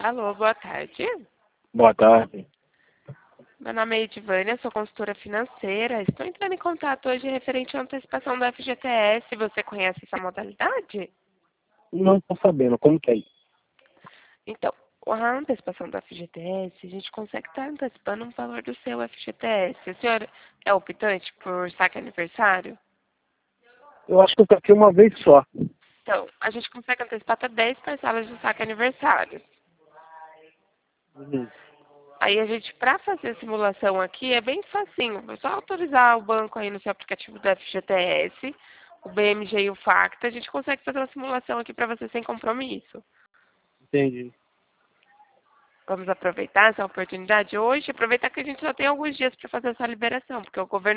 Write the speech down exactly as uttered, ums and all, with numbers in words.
Alô, boa tarde. Boa tarde. Meu nome é Edivânia, sou consultora financeira. Estou entrando em contato hoje referente à antecipação do F G T S. Você conhece essa modalidade? Não estou sabendo como que é isso. Então, a antecipação do F G T S, a gente consegue estar antecipando um valor do seu F G T S. O senhor é optante por saque aniversário? Eu acho que eu toquei uma vez só. Então, a gente consegue antecipar até dez parcelas de saque aniversário. Uhum. Aí a gente, para fazer a simulação aqui, é bem facinho. É só autorizar o banco aí no seu aplicativo do F G T S, o B M G e o Facta. A gente consegue fazer uma simulação aqui para você sem compromisso. Entendi. Vamos aproveitar essa oportunidade hoje, aproveitar que a gente só tem alguns dias para fazer essa liberação, porque o governo